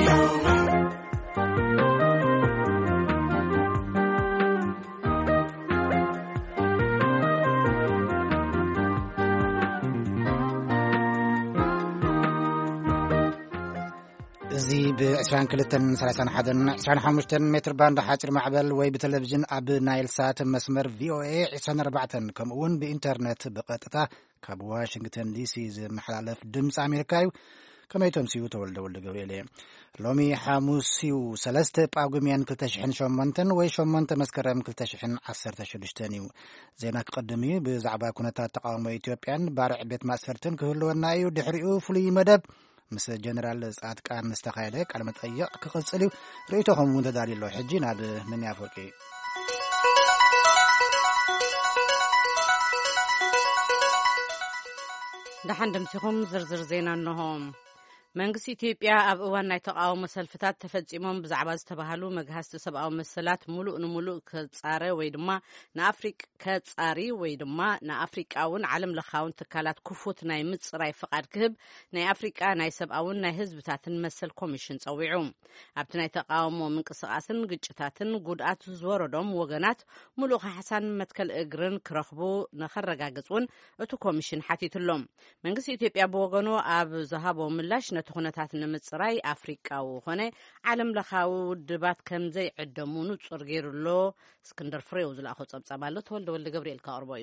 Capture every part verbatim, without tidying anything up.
زي بعشرين كلتن ثلاثين حدن عشرين حمشتن متر باند حاجر معبل وي بتلفزيون أب نايل سات مسمر في أو إيه عشرين أربعتن كمون بإنترنت بقطعة كاب واشنطن دي سي زي محلف دمس أمريكايو كما يتمسيو تولد ولد قويلي لومي حاموسيو سلسته باقوميان كلتشحن شومنتن وي شومنت مسكرم كلتشحن عصر تشدشتنيو زيناك قدمي بزعبا كونتات تقاوم إثيوبيان بارع بيت ماسرتن كهلونا ايو دحريو فلي مدب مس جنرال سعد كان مستخايلك على متقيق كقصليو ريتهم متداري لو حجي ناد من يافوكي دحن دمسيهم زرزر زينا انهم መንግስቲ ኢትዮጵያ ኣብ እዋን ናይ ተቃውሞ ሰልፍታት ተፈጺሞም ብዛዕባ ዝተባሃሉ መግሃስቲ ሰብኣዊ መሰላት ሙሉእ ንሙሉእ ከጻረ ወይ ድማ ንኣፍሪቃ ከጻሪ ወይ ድማ ንኣፍሪቃውን ዓለም ለኻውን ትካላት ክፉት ናይ ምጽራይ ፍቃድ ክህብ ናይ ኣፍሪቃ ናይ ሰብኣውን ናይ ህዝብታትን መሰል ኮሚሽን ጸዊዑ ኣብቲ ናይ ተቃውሞ ምንቅስቃስን ግጭታትን ጉድኣት ዝወረዶም ወገናት ሙሉእ ካሕሳን መትከል እግርን ክረኽቡ ንኸረጋግጹን እቲ ኮሚሽን ሓቲትሎም መንግስቲ ኢትዮጵያ ብወገኑ ኣብ ዝሃቦ ምላሽ ነትኹነታት ንምጽራይ ኣፍሪቃው ኾነ ዓለም ለኻው ድባት ከምዘይ ዕደሙ ንጹር ገይሩሎ እስክንድር ፍሬው ዝላኹ ጸብጻባሎ ተወልደ ወልደ ገብርኤል ካቀርበዩ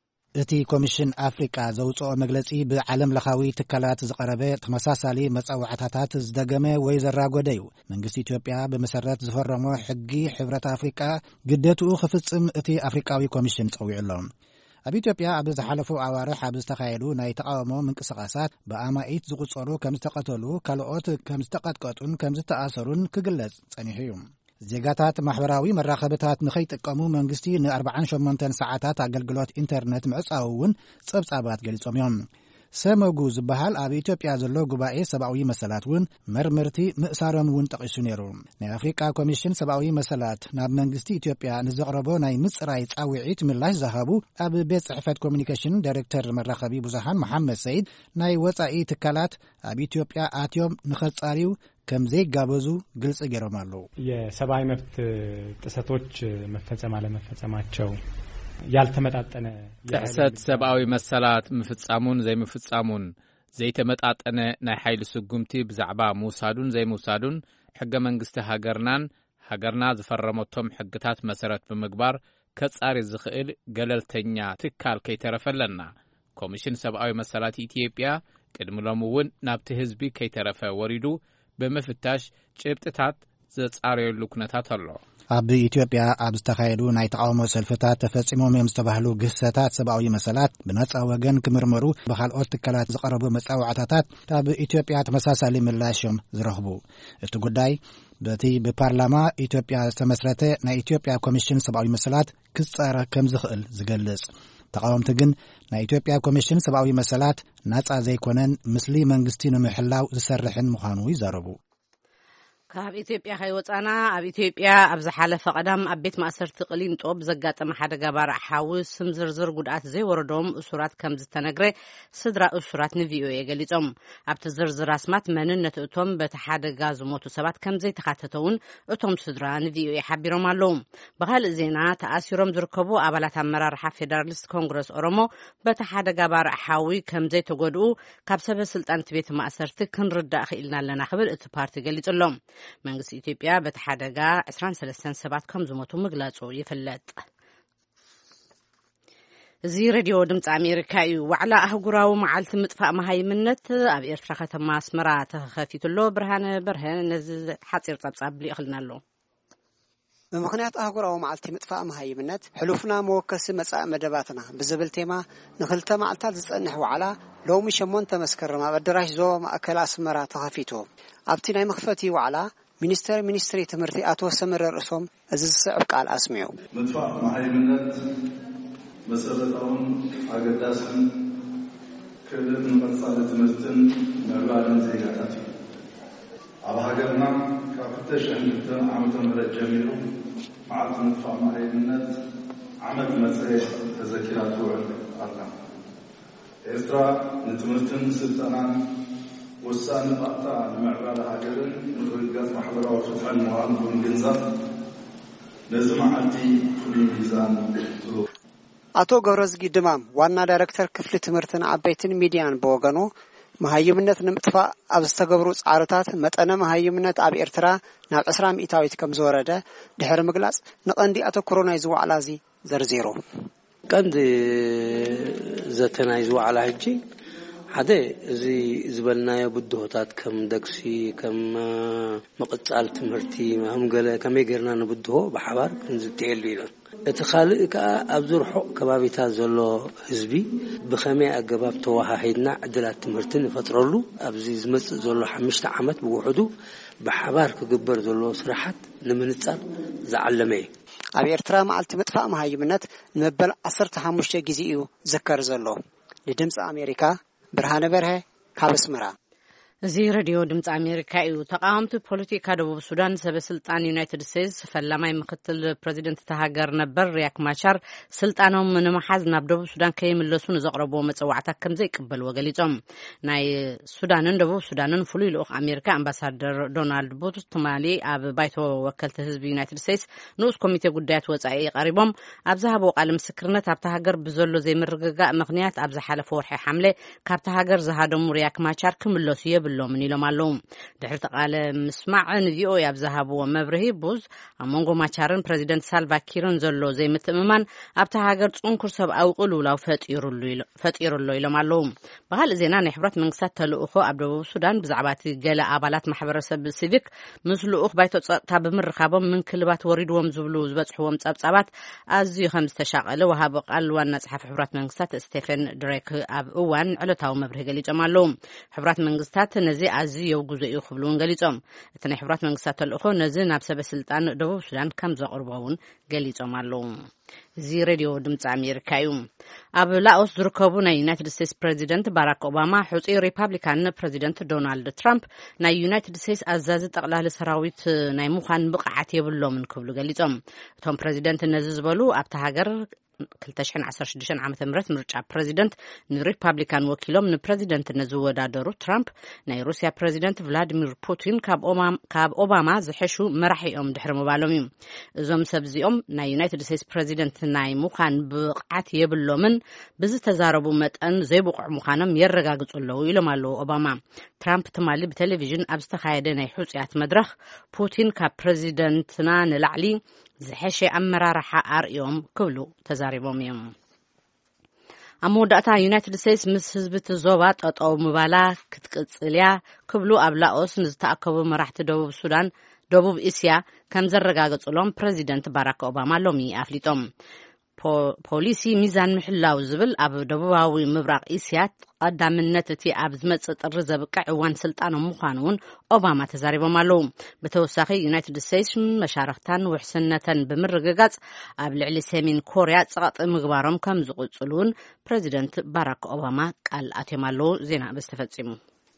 እቲ ኮሚሽን ኣፍሪቃ ዘውጽኦ መግለጺ ብዓለም ለኻዊ ትካላት ዝቀረበ ተመሳሳሊ መጻውዓታታት ዝደገመ ወይ ዘራጎደ እዩ መንግስቲ ኢትዮጵያ በመሰረት ዝፈረሞ ሕጊ ሕብረት ኣፍሪቃ ግዴትኡ ክፍጽም እቲ ኣፍሪቃዊ ኮሚሽን ጸዊዑሎም ኣብ ኢትዮጵያ ኣብ ዝሓለፉ ኣዋርሕ ኣብ ዝተኻየዱ ናይ ተቃውሞ ምንቅስቃሳት ብኣማኢት ዝቁጸሩ ከም ዝተቀተሉ ካልኦት ከም ዝተቀጥቀጡን ከም ዝተኣሰሩን ክግለጽ ጸኒሑ እዩ ዜጋታት ማሕበራዊ መራኸብታት ንኸይጥቀሙ መንግስቲ ን48 ሰዓታት ኣገልግሎት ኢንተርኔት ምዕጻውን ጸብጻባት ገሊጾም እዮም ሰመጉ ዝበሃል ኣብ ኢትዮጵያ ዘሎ ጉባኤ ሰብኣዊ መሰላት ውን መርምርቲ ምእሳሮም ውን ጠቂሱ ነይሩ ናይ ኣፍሪቃ ኮሚሽን ሰብኣዊ መሰላት ናብ መንግስቲ ኢትዮጵያ ንዘቕረቦ ናይ ምጽራይ ጻውዒት ምላሽ ዝሃቡ ኣብ ቤት ጽሕፈት ኮሙኒኬሽን ዳይሬክተር መራኸቢ ብዙሃን መሐመድ ሰይድ ናይ ወጻኢ ትካላት ኣብ ኢትዮጵያ ኣትዮም ንኸጻሪው ከም ዘይጋበዙ ግልጽ ገይሮም ኣለው የሰብአዊ መብት ጥሰቶች መፈጸም አለመፈጸማቸው ያልተመጣጠነ ጥሰት ሰብአዊ መሰላት ምፍጻሙን ዘይምፍጻሙን ዘይተመጣጠነ ናይ ኃይል ስጉምቲ ብዛዕባ ሙሳዱን ዘይሙሳዱን ሕገ መንግስቲ ሃገርናን ሃገርና ዝፈረመቶም ሕግታት መሰረት ብምግባር ከጻሪ ዝኽእል ገለልተኛ ትካል ከይተረፈለና ኮሚሽን ሰብአዊ መሰላት ኢትዮጵያ ቅድምሎምውን ናብቲ ህዝቢ ከይተረፈ ወሪዱ በመፍታሽ ጭብጥታት ዘጻረየሉ ኩነታት ኣሎ ኣብ ኢትዮጵያ ኣብ ዝተኻየዱ ናይ ተቃውሞ ሰልፍታት ተፈጺሞም እዮም ዝተባህሉ ግሰታት ሰብኣዊ መሰላት ብነጻ ወገን ክምርመሩ ብኻልኦት ትካላት ዝቐረቡ መጻውዓታታት ኣብ ኢትዮጵያ ተመሳሳሊ ምላሽም ዝረኽቡ እቲ ጉዳይ በቲ ብፓርላማ ኢትዮጵያ ዝተመስረተ ናይ ኢትዮጵያ ኮሚሽን ሰብኣዊ መሰላት ክጻረ ከም ዝኽእል ዝገልጽ ተቃወምቲ ግን ናይ ኢትዮጵያ ኮሚሽን ሰብኣዊ መሰላት ነጻ ዘይኮነን ምስሊ መንግስቲ ንምሕላው ዝሰርሕን ምዃኑ ይዛረቡ ካብ ኢትዮጵያ ኸይወጻና ኣብ ኢትዮጵያ ኣብ ዝሓለፈ ቀዳም ኣብ ቤት ማእሰርቲ ቅሊንጦ ብዘጋጠመ ሓደጋ ባርዕ ሓዊ ስም ዝርዝር ጉድኣት ዘይወረዶም እሱራት ከም ዝተነግረ ስድራ እሱራት ንቪኦኤ ገሊጾም ኣብቲ ዝርዝር ኣስማት መንነት እቶም በቲ ሓደጋ ዝሞቱ ሰባት ከም ዘይተኻተተውን እቶም ስድራ ንቪኦኤ ሓቢሮም ኣለዉ ብኻልእ ዜና ተኣሲሮም ዝርከቡ ኣባላት ኣመራርሓ ፌደራሊስት ኮንግረስ ኦሮሞ በቲ ሓደጋ ባርዕ ሓዊ ከም ዘይተጎድኡ ካብ ሰበስልጣን እቲ ቤት ማእሰርቲ ክንርዳእ ክኢልና ኣለና ክብል እቲ ፓርቲ ገሊጹሎም መንግስቲ ኢትዮጵያ በተሓደጋ عشرين وثلاثين ሰባት ከም ዝሞቱ ምግላጹ ይፍለጥ እዚ ሬድዮ ድምጽ ኣሜሪካ እዩ ዋዕላ ኣህጉራዊ መዓልቲ ምጥፋእ መሃይምነት ኣብ ኤርትራ ከተማ ኣስመራ ተኸፊትሎ ብርሃነ በርሀ ነዚ ሓጺር ጸብጻብ ሊእኽልናሎ በምክንያት ኣህጉራዊ መዓልቲ ምጥፋእ መሃይምነት ሕሉፍና መወከሲ መጻእ መደባትና ብዝብል ቴማ ንኽልተ መዓልታት ዝጸንሕ ዋዕላ ሎሚ ሸሞንተ መስከረም ኣብ ኣዳራሽ ዞባ ማእከል ኣስመራ ተኸፊቱ ኣብቲ ናይ መኽፈቲ ዋዕላ ሚኒስተር ሚኒስትሪ ትምህርቲ ኣቶ ሰመረ ርእሶም እዚ ዝስዕብ ቃል ኣስሚዑ ምጥፋእ መሃይምነት መሰረታውን ኣገዳስን ክልልን መጻኢ ትምህርትን መብራርን ዜጋታት ኣብ ሃገርና ካብ ሁለት ሺህ ሁለት ዓመተ ምህረት ጀሚሩ መዓልቲ ምጥፋእ መሃይምነት ዓመት መጽሔት ተዘኪራ ትውዕል ኣላ ኤርትራ ንትምህርትን ስልጠናን وسان قطع المعبر هاجرن رجات محبرة وفتح الموان بالجنزات لازم عندي في ميزان አቶ ገብረዝጊ ድማም ዋና ዳይሬክተር ክፍል ትምህርትን አበይትን ሚዲያን በወገኑ መሃይምነት ንምጥፋ አብስተገብሩ ጻርታት መጠነ መሃይምነት አብ ኤርትራ ናብ عشرين ሚታዊት ከም ዘወረደ ድሕር ምግላጽ ንቀንዲ አተኩሮና ይዝዋዕላዚ ዘርዜሮ ቀንዲ ዘተናይ ዝዋዕላ ሕጂ ሓደ እዚ ዝበልናዮ ብድሆታት ከም ደክሲ ከም መቅጻል ትምህርቲ ማም ገለ ከመይ ገርና ንብድሆ በሓባር እንዝትየሉ ኢና እቲ ኻልእ ከ ኣብ ዝርሑ ከባቢታት ዘሎ ህዝቢ ብኸመይ ኣገባብ ተዋሃሂድና ዕድላት ትምህርቲ ንፈጥረሉ ኣብዚ ዝመጽእ ዘሎ ሓሙሽተ ዓመት ብውሕዱ በሓባር ክግበር ዘሎ ስራሓት ንምንጻር ዝዓለመ እዩ ኣብ ኤርትራ መዓልቲ ምጥፋእ መሃይምነት ንመበል عشرة وخمسة ጊዜ እዩ ዝከር ዘሎ ለድምጽ አሜሪካ ብርሃነ በርሀ ካብ አስመራ እዚ ሬዲዮ ድምጽ አሜሪካ እዩ ተቃዋምቲ ፖለቲካ ደቡብ ሱዳን ሰበስልጣን ዩናይትድ ስቴትስ ፈላማይ ምክትል ፕሬዚደንት ተሃገር ነበር ሪያክ ማቻር ስልጣኖም ንምሓዝ ናብ ደቡብ ሱዳን ከይምለሱን ዘቅረቦ መጽዋዕታት ከም ዘይቅበል ወገሊጾም ናይ ሱዳንን ደቡብ ሱዳንን ፍሉይ ልኡኽ አሜሪካ አምባሳደር ዶናልድ ቡት ተማሊ ኣብ ባይቶ ወከልቲ ህዝቢ ዩናይትድ ስቴትስ ንኡስ ኮሚቴ ጉዳያት ወጻኢ ቀሪቦም ኣብ ዝሃቦ ቃል ምስክርነት ኣብ ተሃገር ብዘሎ ዘይምርግጋእ ምኽንያት ኣብ ዝሓለፈ ወርሒ ሐምሌ ካብ ተሃገር ዝሃደሙ ሪያክ ማቻር ክምለሱ ብሎም ንኢሎም ድሕሪ ተቃለ ምስማዕ ንቪኦኤ ኣብ ዝሃብዎ መብርሂ ቡዝ ኣብ መንጎ ማቻርን ፕሬዚደንት ሳልቫ ኪርን ዘሎ ዘይምትእምማን ኣብታ ሃገር ጽንኩር ሰብኣዊ ቅልውላው ፈጢሩሎ ኢሎም ኣለው ባህል ዜና ናይ ሕብረት መንግስታት ተልእኾ ኣብ ደቡብ ሱዳን ብዛዕባ እቲ ገለ ኣባላት ማሕበረሰብ ሲቪክ ምስ ልኡኽ ባይቶ ጸጥታ ብምርኻቦም ምንክልባት ወሪድዎም ዝብሉ ዝበጽሕዎም ጸብጻባት ኣዝዩ ከም ዝተሻቐለ ወሃቢ ቃል ዋና ጸሓፊ ሕብረት መንግስታት ስቴፈን ድሬክ ኣብ እዋን ዕለታዊ መብርሂ ገሊጾም ኣለው ሕብረት መንግስታት ነዚ ኣዝዩ የውግዙ እዩ ክብሉን ገሊጾም እቲ ናይ ሕብረት መንግስታት ተልእኾ ነዚ ናብ ሰበስልጣን ደቡብ ሱዳን ከም ዘቕርበውን ገሊጾም ኣለው እዚ ሬዲዮ ድምጽ አሜሪካ እዩ ኣብ ላኦስ ዝርከቡ ናይ ዩናይትድ ስቴትስ ፕሬዚደንት ባራክ ኦባማ ሕፁይ ሪፐብሊካን ፕሬዚደንት ዶናልድ ትራምፕ ናይ ዩናይትድ ስቴትስ አዛዚ ጠቅላላ ሰራዊት ናይ ምዃን ብቕዓት የብሎምን ክብሉ ገሊጾም እቶም ፕሬዚደንት ነዚ ዝበሉ ኣብታ ሃገር ክልተሽሕን ዓሰርተ ሽዱሽተን ዓመተ ምህረት ምርጫ ፕሬዚደንት ንሪፐብሊካን ወኪሎም ንፕሬዚደንት ነዝወዳደሩ ትራምፕ ናይ ሩስያ ፕሬዚደንት ቭላዲሚር ፑቲን ካብ ኦባማ ዝሕሹ መራሒኦም ድሕሪ ምባሎም እዩ እዞም ሰብዚኦም ናይ ዩናይትድ ስቴትስ ፕሬዚደንት ናይ ምዃን ብቕዓት የብሎምን ብዝተዛረቡ መጠን ዘይብቑዕ ምዃኖም የረጋግጹ ኣለዉ ኢሎም ኣለዉ ኦባማ ትራምፕ ትማሊ ብቴሌቪዥን ኣብ ዝተኻየደ ናይ ሕፁያት መድረኽ ፑቲን ካብ ፕሬዚደንትና ንላዕሊ ዝሐሸ ኣመራርሓ ኣርእዮም ክብሉ ተዛሪቦም እዮም ኣብ መወዳእታ ዩናይትድ ስቴትስ ምስ ህዝቢ ዞባ ጠጠው ምባላ ክትቅጽልያ ክብሉ ኣብ ላኦስ ንዝተኣከቡ መራሕቲ ደቡብ ሱዳን ደቡብ እስያ ከም ዘረጋገጹሎም ፕሬዚደንት ባራክ ኦባማ ሎሚ ኣፍሊጦም ፖሊሲ ሚዛን ምሕላው ዝብል ኣብ ደቡባዊ ምብራቕ እስያ ቀዳምነት እቲ ኣብ ዝመጽእ ጥሪ ዘብቅዕ እዋን ስልጣኖም ምዃኑን ኦባማ ተዛሪቦም ኣለዉ ብተወሳኺ ዩናይትድ ስቴትስ መሻርክታን ውሕስነተን ብምርግጋጽ ኣብ ልዕሊ ሰሜን ኮርያ ጸቕጢ ምግባሮም ከም ዝቕጽሉን ፕሬዚደንት ባራክ ኦባማ ቃል ኣትዮም ኣለዉ ዜና በስተፈጺሙ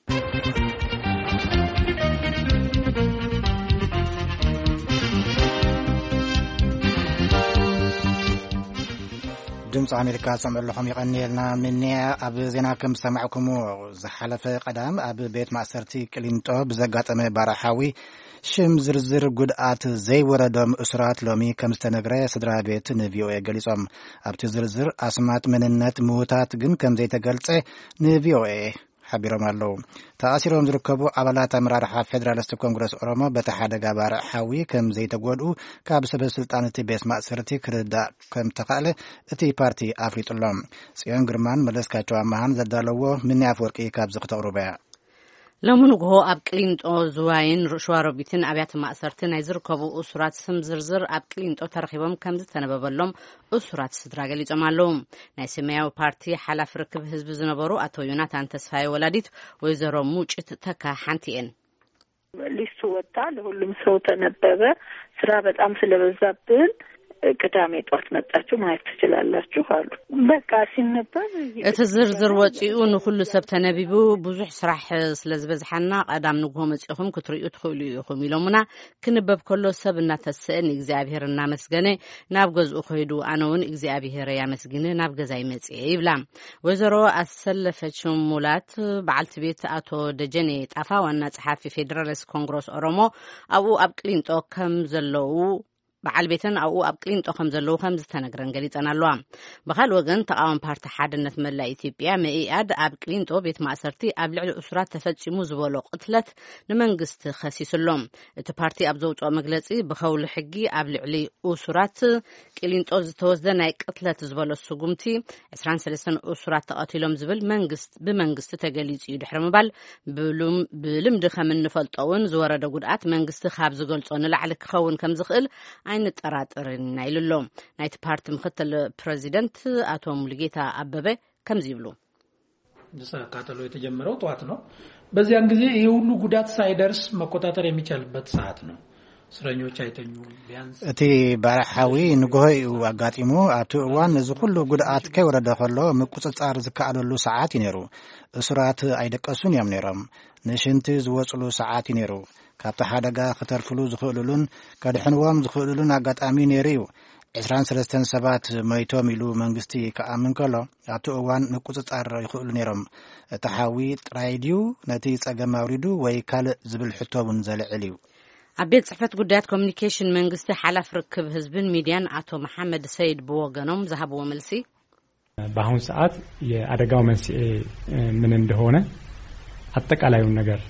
ድምጽ አሜሪካ ሰምዕልኩም ይቀኒልና ምንያ ኣብ ዜና ከም ሰማዕኩም ዝሓለፈ ቀዳም ኣብ ቤት ማእሰርቲ ቅሊንጦ ብዘጋጠመ ባራሓዊ ሽም ዝርዝር ጉድኣት ዘይወረዶም እስራት ሎሚ ከም ዝተነግረ ስድራ ቤት ንቪኦኤ ገሊጾም ኣብቲ ዝርዝር ኣስማት መንነት ምውታት ግን ከም ዘይተገልጸ ንቪኦኤ ሓቢሮም ኣለዉ ተኣሲሮም ዝርከቡ ኣባላት ኣመራርሓ ፌደራሊስት ኮንግረስ ኦሮሞ በቲ ሓደጋ ባርሓዊ ከም ዘይተጎድኡ ካብ ሰበስልጣን እቲ ቤት ማእሰርቲ ክርዳእ ከም ተኻእለ እቲ ፓርቲ ኣፍሊጡሎም ጽዮን ግርማን መለስካቸው ኣመሃን ዘዳለዎ ምንያ አፈወርቂ ካብ ዝኽተቕሩበያ ሎሚ ንግሆ ኣብ ቅሊንጦ ዝዋይን ሸዋሮቢትን ኣብያተ ማእሰርቲ ናይ ዝርከቡ እሱራት ስም ዝርዝር ኣብ ቅሊንጦ ተረኺቦም ከም ዝተነበበሎም እሱራት ስድራ ገሊጾም ኣለዉ ናይ ሰማያዊ ፓርቲ ሓላፊ ርክብ ህዝቢ ዝነበሩ አቶ ዮናታን ተስፋዬ ወላዲት ወይዘሮ ሙጭት ተካ ሓንቲ እየን ሊስቱ ወጣ ለሁሉም ሰው ተነበበ ስራ በጣም ስለበዛብን ቅዳሜ ጧት መጣችሁ ማየት ትችላላችሁ አሉ። በቃ ሲነበር እተዝርዝር ወጪኡ ንኩሉ ሰብ ተነቢቡ ብዙሕ ስራሕ ስለዝበዝሓና ቀዳም ንግሆ መጽኹም ክትሪኡ ትኽእሉ ኢኹም ኢሎምና ክንበብ ከሎ ሰብ እናተስእን እግዚአብሔር እናመስገነ ናብ ገዝኡ ኸይዱ ኣነውን እግዚአብሔር ያመስግነ ናብ ገዛይ መጽእ ይብላ ወይዘሮ አሰለፈች ሙላት በዓልቲ ቤት አቶ ደጀኔ ጣፋ ዋና ጸሓፊ ፌደራሊስት ኮንግረስ ኦሮሞ ኣብኡ ኣብ ቅሊንጦ ከም ዘለው በዓል ቤተን ኣብኡ ኣብ ቅሊንጦ ከም ዘለው ከም ዝተነግረን ገሊጸን ኣለዋ በኻል ወገን ተቃዋሚ ፓርቲ ሓድነት መላ ኢትዮጵያ መኢአድ ኣብ ቅሊንጦ ቤት ማእሰርቲ ኣብ ልዕሊ እስራት ተፈጺሙ ዝበሎ ቅትለት ንመንግስቲ ኸሲስሎም እቲ ፓርቲ ኣብ ዘውፅኦ መግለጺ ብኸውሊ ሕጊ ኣብ ልዕሊ እስራት ቅሊንጦ ዝተወስደ ናይ ቅትለት ዝበሎ ስጉምቲ عشرين وثلاثين እስራት ተቐቲሎም ዝብል መንግስት ብመንግስቲ ተገሊጹ እዩ ድሕሪ ምባል ብልምዲ ከም እንፈልጦውን ዝወረደ ጉድኣት መንግስቲ ካብ ዝገልጾ ንላዕሊ ክኸውን ከም ዝኽእል አይን ጠራጥርን ናይልሎም ናይት ፓርቲ ምክትል ፕሬዚደንት አቶ ሙልጌታ አበበ ከምዚ ይብሉ ቃጠሎ የተጀመረው ጧት ነው። በዚያን ጊዜ ይሄ ሁሉ ጉዳት ሳይደርስ መቆጣጠር የሚቻልበት ሰዓት ነው። እስረኞች አይተኙ ቢያንስ እቲ ባራሓዊ ንጎሆይ አጋጢሙ አቶ እዋን እዚ ሁሉ ጉድኣት ከይወረደ ከሎ ምቁጽጻር ዝካኣለሉ ሰዓት ይነሩ እስራት አይደቀሱን ያም ነሮም ንሽንቲ ዝወጽሉ ሰዓት ይነሩ ካብቲ ሓደጋ ከተርፍሉ ዝኽእሉሉን ከድሕንዎም ዝኽእሉሉን አጋጣሚ ነይሩ عشرين وثلاثين ሰባት መይቶም ኢሉ መንግስቲ ከኣምን ከሎ ኣብቲ እዋን ምቁጽጻር ይኽእሉ ነይሮም እቲ ሓዊ ጥራይ ድዩ ነቲ ጸገም ኣውሪዱ ወይ ካልእ ዝብል ሕቶውን ዘልዕል እዩ ኣብ ቤት ጽሕፈት ጉዳያት ኮሚኒኬሽን መንግስቲ ሓላፍ ርክብ ህዝብን ሚዲያን አቶ መሐመድ ሰይድ ብወገኖም ዝሃብዎ መልሲ በአሁኑ ሰዓት የአደጋው መንስኤ ምን እንደሆነ አጠቃላዩን ነገር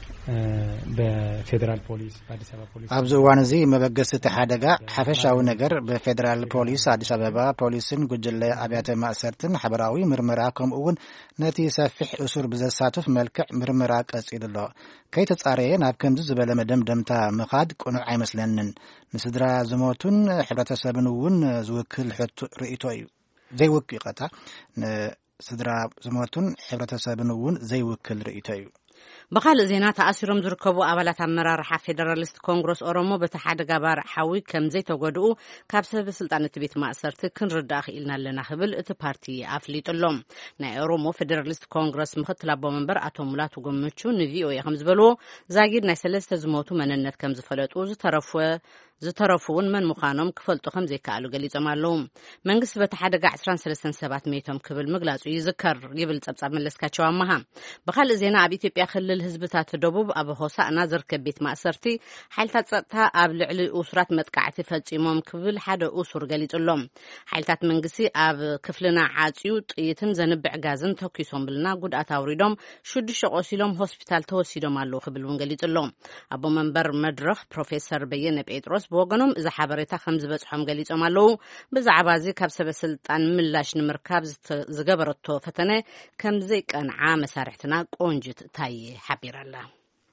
በፌደራል ፖሊስ በአዲስ አበባ ፖሊስ ኣብዚ እዋን እዚ መበገስ እቲ ሓደጋ ሓፈሻዊ ነገር በፌደራል ፖሊስ አዲስ አበባ ፖሊስን ጉጅለ ኣብያተ ማእሰርትን ሓበራዊ ምርመራ ከምኡውን ነቲ ሰፊሕ እሱር ብዘሳትፍ መልክዕ ምርመራ ቀጺሉ ኣሎ ከይተጻረየ ናብ ከምዚ ዝበለ መደምደምታ ምኻድ ቁኑዕ ኣይመስለንን ንስድራ ዝሞቱን ሕብረተሰብን እውን ዝውክል ርእይቶ እዩ ዘይውክል ይቐጣ ንስድራ ዝሞቱን ሕብረተሰብን እውን ዘይውክል ርእይቶ እዩ بخال زينات أسيرهم زركبوا أولات عمرار فيدراليست كونغرس أورومو بتحدى جبار حوي كم زي تجدوا كابسة بسلطنة بيت مأسرت كن رداخ إلنا لنا خبل إتبارتي أفليت اللهم نا أورومو فيدراليست كونغرس مختلف بمنبر أتوملات وجمتشو نفيو يخمس بلو زاجر نسلست زموتو من النت كم زفلت وز ترفوا زترفون من مخانم كفلتو خمزي كالو قلي زمالهم منقص بتحدى عشرين سلسن سبعة ميتهم كبل مجلس ويذكر يبل تبصب من لسكاتشو عمها بخال زينا عبيتي بيأخل الحزبات الدبوب أبو حساء ناظر كبيت مأسرتي حالتات سطها قبل على أسرات متقعتي فجيمهم كفل حدا أسر قليت اللهم حالتات منقصي أب كفلنا عاتيو طيتن زنبع غازن توكيسهم بلنا قد أتاوريدهم شد شقوسيلهم هوسبيتال توسيدهم على خبل ونقليت اللهم أبو منبر مدرخ بروفيسور بيان بيتروس بوغنم إذا حبريتا خمز بصحهم قليت أمالو بزعبازي كابسة بسلطان ملاش نمركاب زقبرتو فتنة كم زي كان عام سارحتنا قونجت تاي حبير الله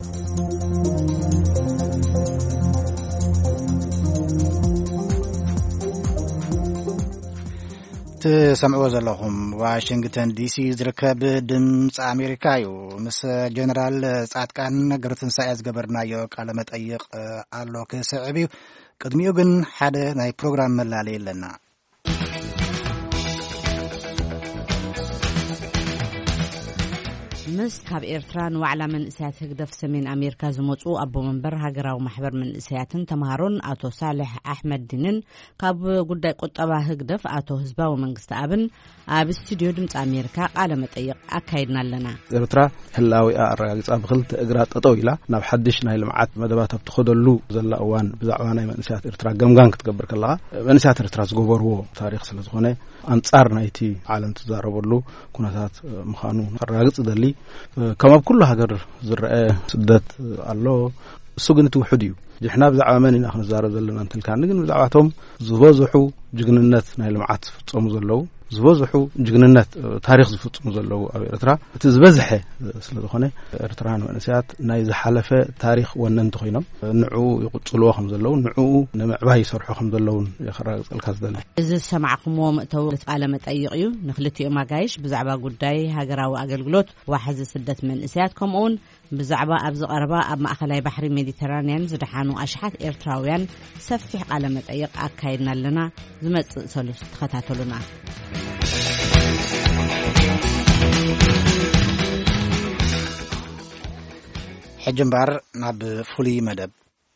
تسمعوا زلهم واشنطن دي سي زركب دمص امريكا يو مس جنرال صادقان نغرتن سايز غبرنا يو قال مطيق الله كسعبيو قدميو ግን ሓደ ናይ ፕሮግራም መላለ የለና مس كاب إيرتران وعلى من إسيات هجدف سمين أمريكا زموتو أبو منبر هجرا ومحبر من إسياتن تمهرون أتو صالح أحمد دينن كاب قد قطبا هجدف أتو هزبا ومنقست أبن أب استوديو دمت أمريكا على متأيق أكايدنا لنا إيرترا هلاوي أرجع أبغلت إجراءات طويلة نب حدشنا هي المعات مدبات بتخذ اللو زل أوان بزعوانا من إسيات إيرترا جمجان كتكبر كلها من إسيات إيرترا زجوبر هو تاريخ سلسخونة أنصارنا يتي عالم تزارب اللو كناتات مخانون الرجع دلي كما بكل هاجر زرقاء سدات الله سجن توحديو جحنا بزعما من اخنا زارب زلنا انت كان نجن بزعواتهم زبازحو جغننت نايل معات تصوم زلو ዝበዝሑ ጅግንነት ታሪክ ዝፍጽሙ ዘለዉ ኣብ ኤርትራ እቲ ዝበዝሐ ስለ ዝኾነ ኤርትራን መንእስያት ናይ ዝሓለፈ ታሪክ ወነንቲ ኮይኖም ንዕኡ ይቕጽልዎ ከም ዘለዉ ንዕኡ ንምዕባይ ይሰርሑ ከም ዘለዉ የኸራግጸልካ ዝደሊ እዚ ሰማዕኹምዎ ምእተው ቃለ መጠይቕ እዩ ንኽልቲኦም ኣጋይሽ ብዛዕባ ጉዳይ ሃገራዊ ኣገልግሎት ዋሕዚ ስደት መንእስያት ከምኡውን ብዛዕባ ኣብ ዝቐረባ ኣብ ማእኸላይ ባሕሪ ሜዲተራንያን ዝደሓኑ ኣሽሓት ኤርትራውያን ሰፊሕ ቃለ መጠይቕ ኣካይድና ኣለና ዝመጽእ ሰሉስ ተኸታተሉና ሕጂ እምበር ናብ ፍሉይ መደብ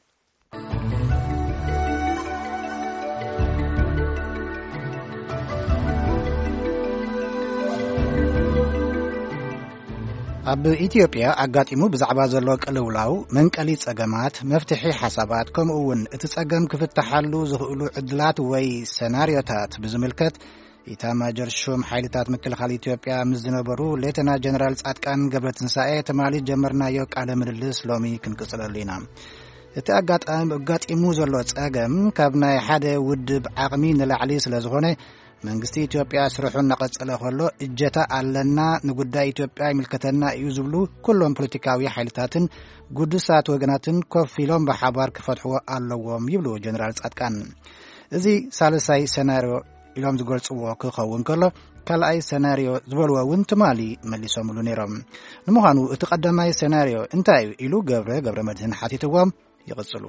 ኣብ ኢትዮጵያ ኣጋጢሙ ብዛዕባ ዘሎ ቅልውላው መንቀሊ ጸገማት መፍትሒ ሓሳባት ከምኡውን እቲ ጸገም ክፍትሓሉ ዝኽእሉ ዕድላት ወይ ሰናርዮታት ብዝምልከት ኢታማጆር ሹም ሓይልታት ምክልኻል ኢትዮጵያ ምስ ዝነበሩ ሌተና ጀነራል ጻድቃን ገብረትንሳኤ ተማሊ ጀመርናዮ ቃለ ምልልስ ሎሚ ክንቅጽለሉ ኢና እቲ ኣጋጢሙ ዘሎ ጸገም ካብ ናይ ሓደ ውድብ ዓቕሚ ንላዕሊ ስለ ዝኾነ መንግስቲ ኢትዮጵያ ስርሑን ነቐጸለ ኸሎ እጀታ ኣለና ንጉዳይ ኢትዮጵያ ይምልከተና እዩ ዝብሉ ኩሎም ፖለቲካዊ ሓይልታትን ጉዱሳት ወገናትን ኮፍ ኢሎም ብሓባር ክፈትሕዎ ኣለዎም ይብሉ ጀነራል ጻድቃን እዚ ሳልሳይ ሰናርዮ ኢሎም ዝገልጽዎ ክኸውን ከሎ ካልኣይ ሰናርዮ ዝበልዎ እውን ትማሊ መሊሶምሉ ነይሮም ንምዃኑ እቲ ቀዳማይ ሰናርዮ እንታይ ኢሉ ገብረ ገብረ መድህን ሓቲትዎም ይቕጽሉ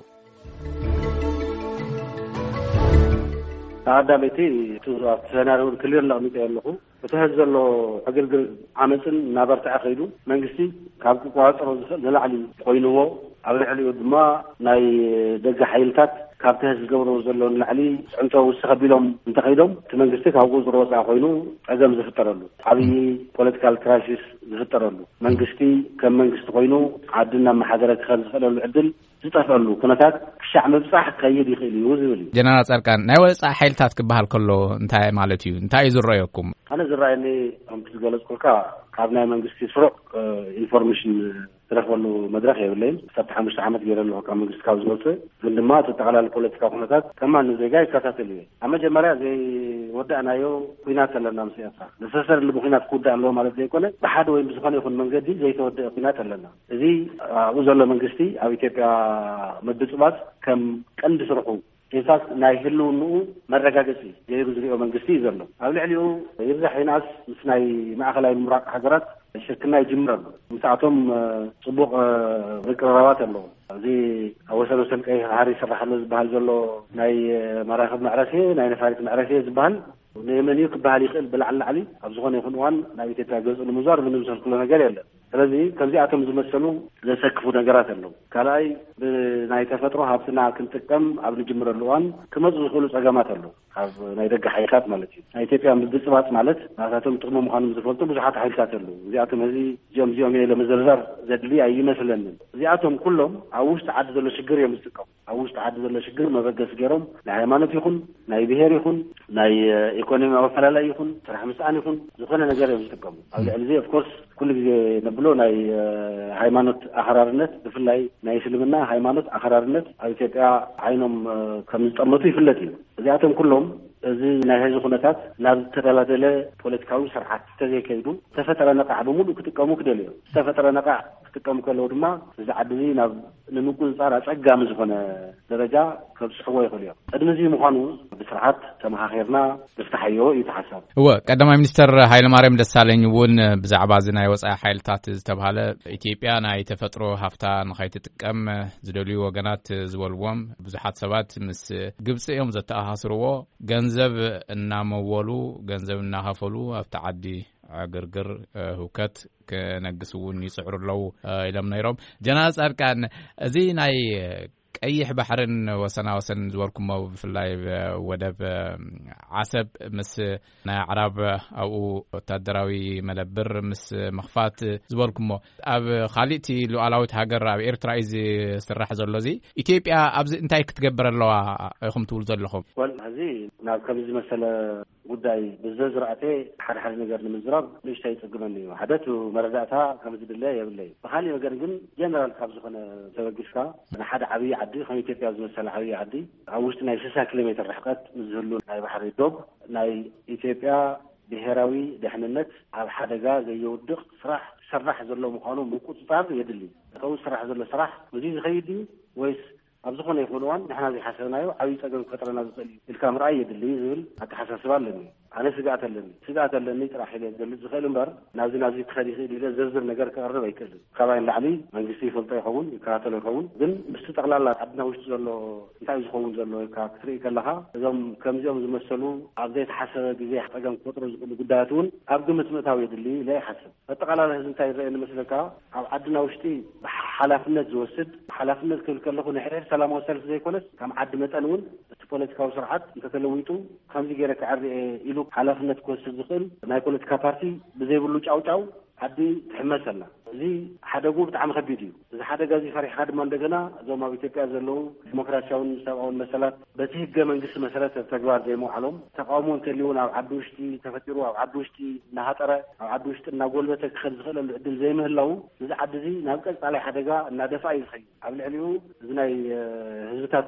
አዳሜቲ ትዛት ሰናሪው ክሊር ለቅሚጥ ያለኹ እተህዝ ዘሎ አገልግል ዓመፅን ናበርታ ኸይዱ መንግስቲ ካብ ቋጽሮ ዝላዕሊ ኮይኑዎ ኣብ ልዕሊኡ ድማ ናይ ደገ ሓይልታት ካብ ተህዝ ዝገብሮ ዘሎ ንላዕሊ ጽንቶ ውስኸቢሎም እንተኸይዶም እቲ መንግስቲ ካብ ቁጽሮ ወፃ ኮይኑ ጸገም ዝፍጠረሉ ዓብዪ ፖለቲካል ክራይሲስ ዝፍጠረሉ መንግስቲ ከም መንግስቲ ኮይኑ ዓድና ማሕደረ ክኸል ዝኽእለሉ ዕድል ዝጠፍአሉ ኩነታት ክሻዕ ምብጻሕ ከይድ ይኽእል እዩ ዝብል ጀነራል ጻድቃን ናይ ወፃኢ ሓይልታት ክበሃል ከሎ እንታይ ማለት እዩ እንታይ እዩ ዝረአየኩም ኣነ ዝረአየኒ ከም ዝገለጽኩልካ ካብ ናይ መንግስቲ ስሩዕ ኢንፎርሜሽን ዝረኽበሉ መድረኽ የብለይን ሰብቲ ሓሙሽተ ዓመት ገይረለሁ ካብ መንግስቲ ካብ ዝወፅእ ግን ድማ ተጠቕላሊ ፖለቲካ ኩነታት ከማን ዜጋ ይከታተል እዩ ኣብ መጀመርያ ዘይወዳእናዮ ኩናት ኣለና ምስ ኤርትራ ንሰሰር ብኩናት ክውዳእ ኣለዎ ማለት ዘይኮነ ብሓደ ወይ ብዝኾነ ይኹን መንገዲ ዘይተወደአ ኩናት ኣለና እዚ ኣብኡ ዘሎ መንግስቲ ኣብ ኢትዮጵያ ምድጽባጽ ከም ቀንዲ ስርሑ ኢንፋክት ናይ ህልውንኡ መረጋገፂ ገይሩ ዝሪኦ መንግስቲ እዩ ዘሎ ኣብ ልዕሊኡ ይብዛሕ ይናስ ምስ ናይ ማእኸላይ ምብራቅ ሃገራት ሽርክና ይጅምረሉ ምስኣቶም ጽቡቕ ርቅራባት ኣለዎ እዚ ኣብ ወሰን ወሰን ቀይሕ ሃሪ ይስራሓሉ ዝበሃል ዘሎ ናይ መራኸብ መዕረፊ ናይ ነፋሪት መዕረፊ ዝበሃል ንየመን እዩ ክበሃል ይኽእል ብላዕሊ ላዕሊ ኣብ ዝኾነ ይኹን እዋን ናብ ኢትዮጵያ ገጹ ንምዛር ምንም ዘልክሎ ነገር የለን ስለዚ ከምዚኣቶም ዝመሰሉ ዘሰክፉ ነገራት ኣለዉ ካልኣይ ብናይ ተፈጥሮ ሃብትና ክንጥቀም ኣብ ንጅምረሉ እዋን ክመፁ ዝኽእሉ ጸገማት ኣለዉ ካብ ናይ ደገ ሓይልታት ማለት እዩ ናይ ኢትዮጵያ ምድጽባጽ ማለት ናታቶም ጥቕሚ ምዃኖም ዝፈልጡ ብዙሓት ሓይልታት ኣለዉ እዚኣቶም እዚ እዚኦም እዚኦም እየ ለመዘርዛር ዘድሊ ኣይመስለንን እዚኣቶም ኩሎም ኣብ ውሽጢ ዓዲ ዘሎ ሽግር እዮም ዝጥቀሙ ኣብ ውሽጢ ዓዲ ዘሎ ሽግር መበገሲ ገይሮም ናይ ሃይማኖት ይኹን ናይ ብሄር ይኹን ናይ ኢኮኖሚያዊ ኣፈላላይ ይኹን ስራሕ ምስኣን ይኹን ዝኾነ ነገር እዮም ዝጥቀሙ ኣብ ልዕሊ እዚ ኦፍኮርስ ኩሉ ግዜ ነብሎ ናይ ሃይማኖት ኣኽራርነት ብፍላይ ናይ እስልምና ሃይማኖት ኣኽራርነት ኣብ ኢትዮጵያ ዓይኖም ከም ዝጠመቱ ይፍለጥ እዩ እዚኣቶም ኩሎም እዚ ናይ ህዝቢ ኩነታት ናብ ዝተደላደለ ፖለቲካዊ ስርዓት ተዘይከይዱ ተፈጠረ ነቃዕ ብምሉእ ክጥቀሙ ክደልዩ ዝተፈጠረ ነቃዕ ክጥቀሙ ከለዉ ድማ እዚ ዓዲ እዚ ናብ ንምቁፅጻር ኣጸጋሚ ዝኾነ ደረጃ ከብፅሕዎ ይኽእሉ እዮም ቅድሚ እዚ ምዃኑ ብስርዓት ተመኻኺርና ብፍታሓዮ እዩ ተሓሳብ እወ ቀዳማይ ሚኒስተር ሃይለማርያም ደሳለኝ እውን ብዛዕባ እዚ ናይ ወፃኢ ሓይልታት ዝተባሃለ ኢትዮጵያ ናይ ተፈጥሮ ሃፍታ ንኸይትጥቀም ዝደልዩ ወገናት ዝበልዎም ብዙሓት ሰባት ምስ ግብፂ እዮም ዘተኣሳስርዎ ገንዘብ እናመወሉ ገንዘብ እናኸፈሉ ኣብቲ ዓዲ ዕግርግር ህውከት ክነግስ እውን ይጽዕሩ ኣለዉ ኢሎም ነይሮም ጀነራል ጻድቃን እዚ ናይ ቀይሕ ባሕርን ወሰና ወሰን ዝበልኩሞ ብፍላይ ወደብ ዓሰብ ምስ ናይ ዓረብ ኣብኡ ወታደራዊ መለብር ምስ መኽፋት ዝበልኩሞ ኣብ ካሊእቲ ሉዓላዊት ሃገር ኣብ ኤርትራ እዩ ዝስራሕ ዘሎ እዚ ኢትዮጵያ ኣብዚ እንታይ ክትገብር ኣለዋ ኢኹም ትብሉ ዘለኹም ወል እዚ ናብ ከምዚ መሰለ ጉዳይ ብዘዝራእተ ሓደ ሓደ ነገር ንምዝራብ ንእሽተይ ይጽግመኒ እዩ ሓደቱ መረዳእታ ከም ዝድለ የብለይ ብኻሊእ ነገር ግን ጀነራል ካብ ዝኾነ ተበጊስካ ንሓደ ዓብዪ ዓዲ ከም ኢትዮጵያ ዝመሰለ ዓብዪ ዓዲ ኣብ ውሽጢ ናይ ስልሳ ኪሎ ሜትር ርሕቀት ዝህሉ ናይ ባሕሪ ዶብ ናይ ኢትዮጵያ ብሔራዊ ድሕንነት ኣብ ሓደጋ ዘይወድቕ ስራሕ ስራሕ ዘሎ ምዃኑ ምቁፅጻር የድሊ እተው ስራሕ ዘሎ ስራሕ ብዙ ዝኸይድ ወይስ ኣብ ዝኾነ ይኹን እዋን ንሕና ዘይሓሰብናዮ ዓብዪ ፀገም ክፈጥረና ዝኽእል እዩ ኢልካ ምርኣይ የድሊ ዝብል ኣተሓሳስባ ኣለኒ ኣነ ስጋኣት ኣለኒ ስጋኣት ኣለኒ ጥራሕ ኢለ ዝገልጽ ዝኽእል እምበር ናብዚ ናብዚ ክኸድ ይኽእል ኢለ ዝርዝር ነገር ክቐርብ ኣይክእልን ካብኣይ ንላዕሊ መንግስቲ ይፈልጦ ይኸውን ይከታተሎ ይኸውን ግን ምስቲ ጠቕላላ ዓድና ውሽጢ ዘሎ እንታይ እዩ ዝኸውን ዘሎ ኢልካ ክትርኢ ከለኻ እዞም ከምዚኦም ዝመሰሉ ኣብ ዘይተሓሰበ ግዜ ፀገም ክፈጥሩ ዝኽእሉ ጉዳያት እውን ኣብ ግምት ምእታዊ የድሊ ኢለ ይሓስብ ኣጠቓላላ ህዝቢ እንታይ ይረአየኒ መስለካ ኣብ ዓድና ውሽጢ ሓላፍነት ዝወስድ ሓላፍነት ክብል ከለኹ ንሕድሕድ ሰላማዊ ሰልፊ ዘይኮነስ ከም ዓዲ መጠን እውን እቲ ፖለቲካዊ ስርዓት እንተተለዊጡ ከምዚ ገይረ ክዓርየ ኢሉ ሓላፍነት ክወስድ ዝኽእል ናይ ፖለቲካ ፓርቲ ብዘይብሉ ጫውጫው ዓዲ ትሕመሰላ እዚ ሓደጉ ብጣዕሚ ከቢድ እዩ እዚ ሓደጋ እዚ ፈሪሕካ ድማ እንደገና እዞም ኣብ ኢትዮጵያ ዘለው ዲሞክራሲያውን ሰብኣውን መሰላት በቲ ህገ መንግስቲ መሰረት ተግባር ዘይመውዓሎም ተቃውሞ እንተልዩውን ኣብ ዓዲ ውሽጢ ተፈጢሩ ኣብ ዓዲ ውሽጢ እናሃጠረ ኣብ ዓዲ ውሽጢ እናጎልበተ ክኸድ ዝኽእለሉ ዕድል ዘይምህላው እዚ ዓዲ እዚ ናብ ቀጻላይ ሓደጋ እናደፋ እዩ ዝኸይድ ኣብ ልዕሊኡ እዚ ናይ ህዝብታት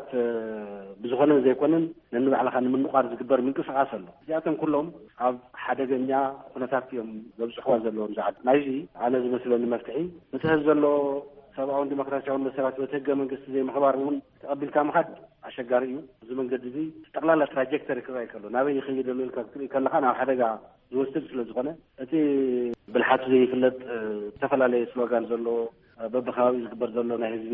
ብዝኾነ ዘይኮነን ነንባዕልኻ ንምንቋር ዝግበር ምንቅስቓስ ኣሎ እዚኣቶም ኩሎም ኣብ ሓደገኛ ኩነታት እዮም ዘብፅሕዋ ዘለዎም እዚ ዓዲ ናይዚ ኣነ ዝመስለኒ መፍትሒ እቲ ህዝቢ ዘሎ ሰብኣውን ዲሞክራሲያውን መሰረት በቲ ህገ መንግስቲ ዘይምኽባር እውን ተቐቢልካ ምኻድ ኣሸጋሪ እዩ እዚ መንገዲ እዚ ጠቕላላ ትራጀክተሪ ክርአይ ከሎ ናበይ ይኸይድ ኣሎ ኢልካ ክትርኢ ከለኻ ናብ ሓደጋ ዝወስድ ስለ ዝኾነ እቲ ብልሓቱ ዘይፍለጥ ዝተፈላለየ ስሎጋን ዘሎ በብኸባቢኡ ዝግበር ዘሎ ናይ ህዝቢ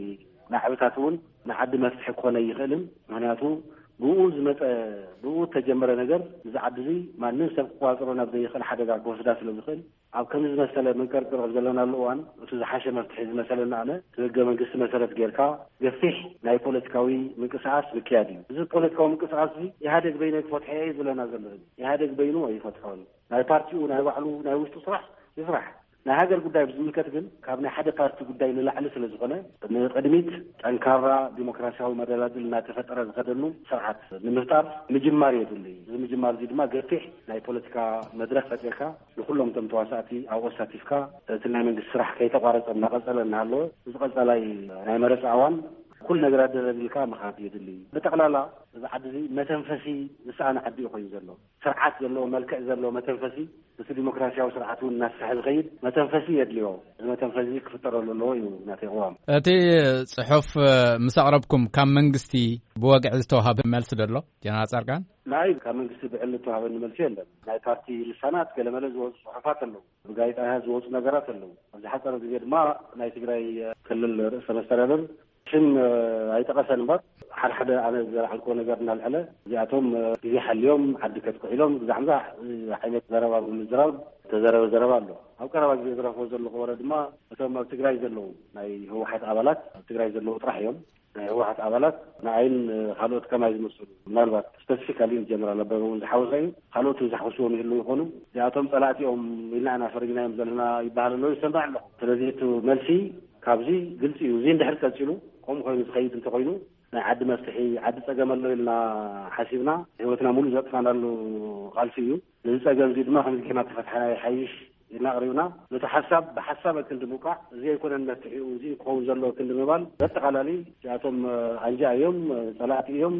ናዕብታት እውን ንዓዲ መፍትሒ ክኾነ ይኽእልን ምክንያቱ ብኡ ዝመፀ ብኡ ተጀመረ ነገር እዚ ዓዲ እዚ ማንም ሰብ ክቋፅሮ ናብ ዘይኽእል ሓደጋ ክወስዳ ስለ ዝኽእል ኣብ ከምዚ ዝመሰለ መንቀርቅር ዘለናሉ እዋን እቲ ዝሓሸ መፍትሒ ዝመሰለና ኣነ ህገ መንግስቲ መሰረት ጌርካ ገፊሕ ናይ ፖለቲካዊ ምንቅስቓስ ምክያድ እዩ እዚ ፖለቲካዊ ምንቅስቓስ እዚ ኢህደግ በይኑ ክፈትሐ እዩ ዝብለና ዘሎ ኢህደግ በይኑ ኣይፈትሖን ናይ ፓርቲኡ ናይ ባዕሉ ናይ ውሽጡ ስራሕ ይስራሕ ናይ ሃገር ጉዳይ ብዝምልከት ግን ካብ ናይ ሓደ ፓርቲ ጉዳይ ንላዕሊ ስለ ዝኾነ ንቅድሚት ጠንካራ ዲሞክራሲያዊ መደላድል እናተፈጠረ ዝኸደሉ ስርዓት ንምፍጣር ምጅማር የድሊ እዚ ምጅማር እዚ ድማ ገፊሕ ናይ ፖለቲካ መድረክ ፈጢርካ ንኩሎም ቶም ተዋሳእቲ ኣብኡ ኣሳቲፍካ እቲ ናይ መንግስቲ ስራሕ ከይተቋረፀ እናቐፀለ እናሃለወ እዚ ቀፃላይ ናይ መረፃ እዋን ኩል ነገራት ደረቢልካ ምኻድ የድሊ ብጠቕላላ እዚ ዓዲ እዚ መተንፈሲ ዝሰኣነ ዓዲ እዩ ኮይኑ ዘሎ ስርዓት ዘለዎ መልክዕ ዘለዎ መተንፈሲ እቲ ዲሞክራሲያዊ ስርዓት እውን እናስሐ ዝኸይድ መተንፈሲ የድልዮ እዚ መተንፈሲ ክፍጠረሉ ኣለዎ እዩ ናተይ ቅዋም እቲ ፅሑፍ ምስ ኣቕረብኩም ካብ መንግስቲ ብወግዒ ዝተዋሃበ መልሲ ደሎ ጀነራል ጻድቃን ናይ ካብ መንግስቲ ብዕሊ ዝተዋሃበኒ መልሲ የለን ናይ ፓርቲ ልሳናት ገለመለ ዝወፁ ፅሑፋት ኣለዉ ብጋዜጣ ዝወፁ ነገራት ኣለዉ ኣብዚ ሓፀረ ግዜ ድማ ናይ ትግራይ ክልል ርእሰ መስተዳድር ሽም ኣይጠቐሰን እምበር ሓደ ሓደ ኣነ ዝረኣልኮ ነገር እናልዕለ እዚኣቶም ግዜ ሓልዮም ዓዲ ከትኩዒሎም ብዛዕባ ዓይነት ዘረባ ብምዝራብ ተዘረበ ዘረባ ኣሎ ኣብ ቀረባ ግዜ ዝረኽቦ ዘለኹ ወረ ድማ እቶም ኣብ ትግራይ ዘለዉ ናይ ህወሓት ኣባላት ኣብ ትግራይ ዘለዉ ጥራሕ እዮም ናይ ህወሓት ኣባላት ንዓይን ካልኦት ከማይ ዝመስሉ ምናልባት ስፔሲፊካሊ ጀነራል ኣበበ እውን ዝሓወሰ እዩ ካልኦት ዝሓወስዎም ይህሉ ይኾኑ እዚኣቶም ፀላእቲኦም ኢልና ኢና ፈሪጅናዮም ዘለና ይበሃል ኣሎ ይሰማዕ ኣለኹ ስለዚ እቲ መልሲ ካብዚ ግልፂ እዩ እዚ እንድሕር ቀፂሉ ከምኡ ኮይኑ ዝኸይድ እንተኮይኑ ናይ ዓዲ መፍትሒ ዓዲ ፀገም ኣሎ ኢልና ሓሲብና ህይወትና ሙሉእ ዘጥፋናሉ ቃልሲ እዩ እዚ ፀገም እዚ ድማ ከምዚ ጌርና ተፈትሐና ይሓይሽ ኢልና ቅሪብና ነቲ ሓሳብ ብሓሳብ ክንዲ ምውቃዕ እዚ ኣይኮነን መፍትሒኡ እዚ ክኸውን ዘሎ ክንዲ ምባል ዘጠቃላሊ እዚኣቶም ኣንጃ እዮም ፀላእቲ እዮም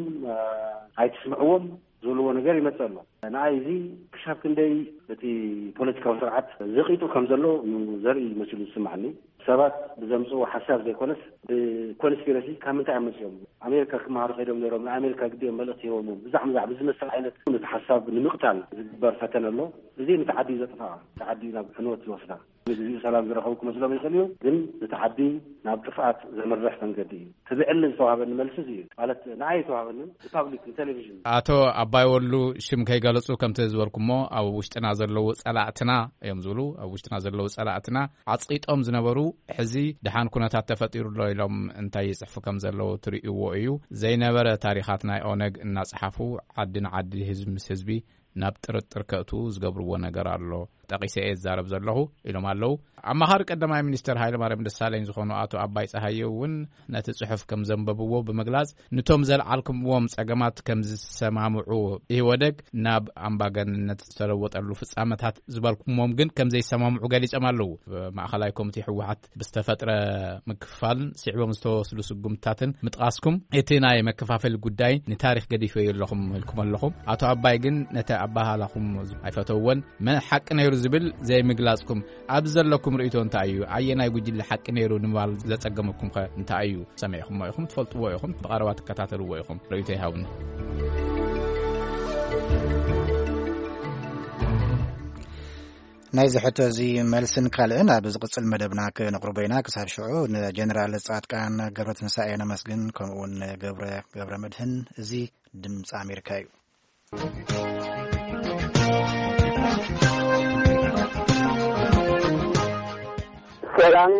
ኣይትስምዕዎም ዝብልዎ ነገር ይመፅእ ኣሎ ንኣይ እዚ ክሻብ ክንደይ እቲ ፖለቲካዊ ስርዓት ዘቂጡ ከም ዘሎ ዘርኢ መሲሉ ዝስማዓኒ ሰባት ብዘምፅኡ ሓሳብ ዘይኮነስ ብኮንስፒረሲ ካብ ምንታይ ኣመፅኦም ኣሜሪካ ክመሃሩ ከይዶም ነይሮም ንኣሜሪካ ግዲኦም መልእኽቲ ሂቦም ብዛዕባ ዛዕባ ዝመሰል ዓይነት ነቲ ሓሳብ ንምቕታል ዝግበር ፈተነ ኣሎ እዚ ነቲ ዓዲ ዘጥፋ እቲ ዓዲ ናብ ሕንወት ዝወስዳ ግዜኡ ሰላም ዝረኸቡ ክመስሎም ይኽእል እዩ ግን እቲ ዓዲ ናብ ጥፍኣት ዘመርሕ መንገዲ እዩ ትብዕሊ ዝተዋሃበኒ መልሲ እዩ ማለት ንዓይ ዝተዋሃበኒ ሪፓብሊክ ቴሌቭዥን ኣቶ ኣባይ ወሉ ሽም ከይገለፁ ከምቲ ዝበልኩሞ ኣብ ውሽጥና ዘለዉ ፀላእትና እዮም ዝብሉ ኣብ ውሽጥና ዘለዉ ፀላእትና ዓፅቂጦም ዝነበሩ ሕዚ ድሓን ኩነታት ተፈጢሩሎ ኢሎም እንታይ ይፅሕፉ ከም ዘለዉ ትርእይዎ እዩ ዘይነበረ ታሪኻት ናይ ኦነግ እናፅሓፉ ዓዲ ንዓዲ ህዝቢ ምስ ህዝቢ ናብ ጥርጥር ከእቱ ዝገብርዎ ነገር ኣሎ ጠቂሰ እየ ዝዛረብ ዘለኹ ኢሎም ኣለዉ ኣማኻሪ ቀዳማይ ሚኒስተር ሃይለማርያም ደሳለኝ ዝኾኑ ኣቶ ኣባይ ፀሃየውን ነቲ ጽሑፍ ከም ዘንበብዎ ብምግላጽ ንቶም ዘለዓልኩምዎም ጸገማት ከም ዝሰማምዑ ይወደግ ናብ ኣምባገነንነት ዝተለወጠሉ ፍጻመታት ዝበልኩሞም ግን ከም ዘይሰማምዑ ገሊጾም ኣለዉ። ማእኸላይ ኮሚቴ ሕወሓት ብዝተፈጥረ ምክፍፋልን ስዕቦም ዝተወስሉ ስጉምታትን ምጥቃስኩም እቲ ናይ መከፋፈል ጉዳይ ንታሪክ ገዲፈ የለኹም ኢልኩም ኣለኹም። ኣቶ ኣባይ ግን ነቲ ኣባሃላኹም ኣይፈተውን መን ሓቂ ነይሩ ዝብል ዘይምግላጽኩም ኣብ ዘለኩም ርእይቶ እንታይ እዩ? ኣየናይ ጉጅለ ሓቂ ነይሩ ንባል ዘጸገመኩም ከ እንታይ እዩ? ሰሚዕኩም ኢኹም ትፈልጥዎ ኢኹም ብቐረባ ትከታተልዎ ኢኹም ርእይቶ ይሃውኒ። ናይ ዝሕቶ እዚ መልስን ካልእን ኣብ ዝቕጽል መደብና ክነቕርቦ ኢና። ክሳብ ሽዑ ንጀነራል ጻድቃን ገብረትንሳኤ ነመስግን ከምኡውን ገብረ ገብረ መድህን። እዚ ድምፂ ኣሜሪካ እዩ። ሰላም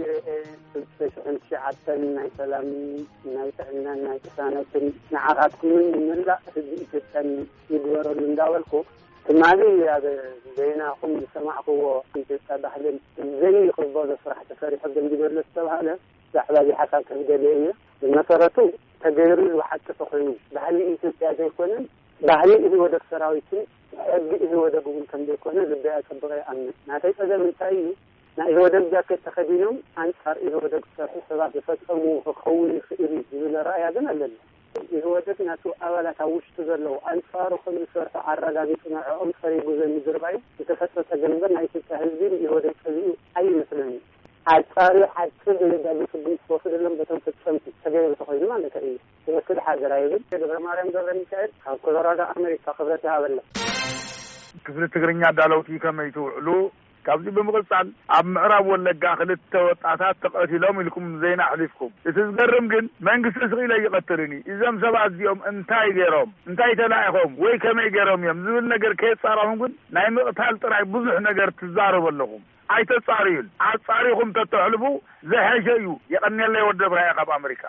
ብስሽን ሸዓተን ናይ ሰላም ናይ ጥዕና ናይ ቅሳነትን ንዓኻትኩምን ንምላእ ህዝቢ ኢትዮጵያን ይግበረሉ እንዳበልኩ ትማሊ ኣብ ዜናኹም ዝሰማዕክዎ ኢትዮጵያ ባህልን ዘይክበሎ ስራሕ ተሰሪሑ ገንጊበሎ ዝተባሃለ ዛዕባ እዚ ሓሳብ ከንገለየ እየ። ብመሰረቱ ተገይሩ ዝሓቂ ተኮይኑ ባህሊ ኢትዮጵያ ዘይኮነን ባህሊ እዚ ወደብ ሰራዊትን ሕጊ እዚ ወደብ እውን ከም ዘይኮነ ልበያ ፅብቀ ይኣምን። ናተይ ፀገም እንታይ እዩ? ናይ ወደብ ጃኬት ተኸዲኖም አንጻር እዚ ወደብ ዝሰርሑ ሰባት ዝፈፀሙ ክኸውን ይኽእል ዝብል ረኣያ ግን ኣለኒ። እዚ ወደብ ናቱ ኣባላት ኣብ ውሽጡ ዘለዉ አንጻሩ ከም ዝሰርሑ ኣረጋጊፁ ንዕኦም ሰሪጉ ዘምዝርባዩ ዝተፈፀመ ፀገም ግን ናይ ኢትዮጵያ ህዝቢ እዚ ወደብ ፀዚኡ ኣይመስለኒ። ኣጻሪ ሓፂር ዝዳሉ ስጉም ዝወስደሎም በቶም ፍፀምቲ ተገይሩ ተኮይኑ ማለት እዩ። ዝወስድ ሓገር ኣይብል ገብረ ማርያም ገብረ ሚካኤል ካብ ኮሎራዶ ኣሜሪካ ክብረት ይሃበለ ክፍሊ ትግርኛ ዳለውቲ ከመይ ትውዕሉ ካብዚ ብምቕጻል ኣብ ምዕራብ ወለጋ ክልተ ወጣታት ተቐቲሎም ኢልኩም ዜና ኣሕሊፍኩም። እቲ ዝገርም ግን መንግስቲ ስኺኢለ ይቐትልኒ እዞም ሰባት እዚኦም እንታይ ገይሮም እንታይ ተላኢኾም ወይ ከመይ ገይሮም እዮም ዝብል ነገር ከየፃረኹም ግን ናይ ምቕታል ጥራይ ብዙሕ ነገር ትዛረቡ ኣለኹም። ኣይተጻሪዩን ኣጻሪኹም ተተሕልፉ ዘሐሸ እዩ የቐኒየለ ይወደብ ራእያ ካብ ኣሜሪካ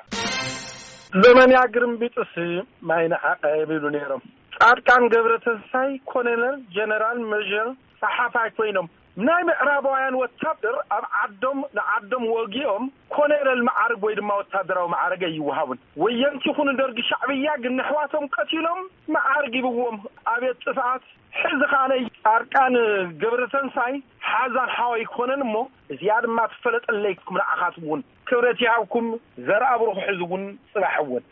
ዘመን ያግርም ቢጥስ ማይና ይብሉ ነይሮም። ጻድቃን ገብረተንሳይ ኮሎኔል ጀነራል ሜጀር صحافة كوينهم ناي معرابوان وتابدر أب عدم نعدم وجيهم كونير المعارض ويد ما وتابدروا معارض يوهون وينتخون درج شعبية قلنا حواتهم قتيلهم معارض يبوهم أبي التفاعات حز خاني أركان جبرتن ساي حزر حاوي كونن مو زيادة ما تفلت الليكم لأخاتون كورتي عاوكم زرع بروح حزون صباحون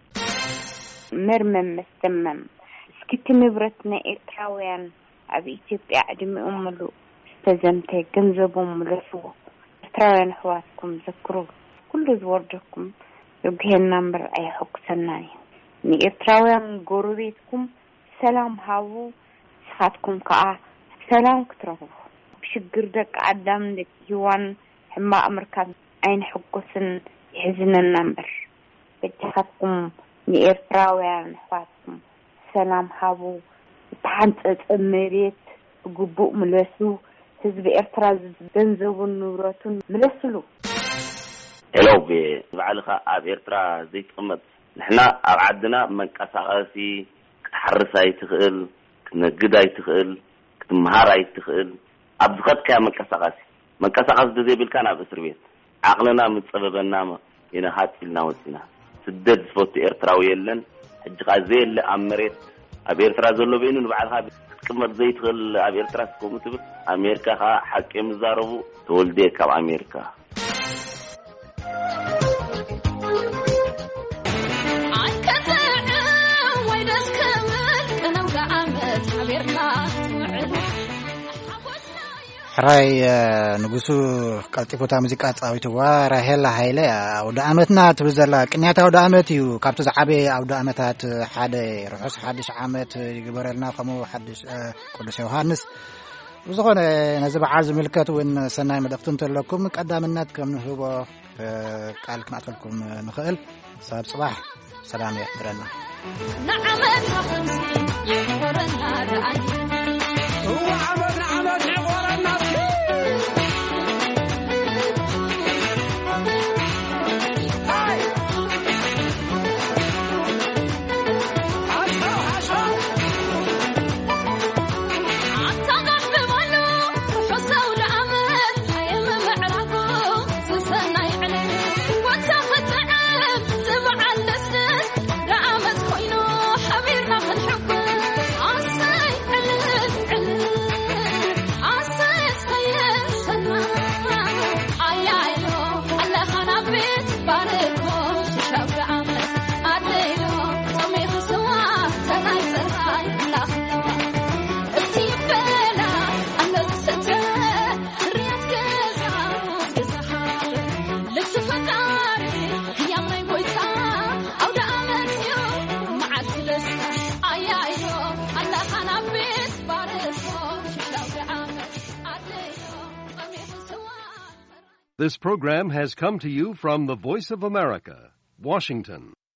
مرمم مستمم سكت نبرتنا إتراويان أبي إثيوبيا أدمي أملو استزمتي جنزبهم لفو إتراويان حواتكم ذكروا كل زوردكم يبهي النمبر أي حق سناي ني إتراويان قروبيتكم سلام هاو صحاتكم كأ سلام كترهو بشجر دك عدام دك يوان حما أمريكان أين حقوسن يحزن النمبر بتحكم ني إتراويان حواتكم سلام هاو تحنت أمريت جبوء ملسو حزب إرتراز دنزو النوراتون ملسلو هلو بعلقة أب إرترا زي قمت نحنا عدنا من كساسي تحرساي تخيل نجداي تخيل مهاراي تخيل أبغت كمان كساسي من كساس ده زي بالكان أب إسرائيل عقلنا متصببنا ما هنا هات في الناوتنا سدد صوت إرترا ويلن الجغازيل أمريت أبي إرترا زلوا بينو بعدها كمر زي تغل أبي إرترا سكومت أمريكا ها حكم زاربو تولدي كاب أمريكا حراي نقصو قلتفوتا موسيقى تصاويتوا راهيلا هايله عود عامتنا تبزلا قنياتا عود عامت يو كابتو زعابي عود عامتات حدا رحس حدش عامت يغبرلنا كمو حدش قدس يوحنس وزغون نزب عاز ملكت وين سناي مدفتنت لكم قدامنات كم نهبو قال كناتلكم نخيل صاب صباح سلام يحضرنا نعمت خمسي يغبرنا رأي هو عمل عمل يغبرنا This program has come to you from the Voice of America, Washington.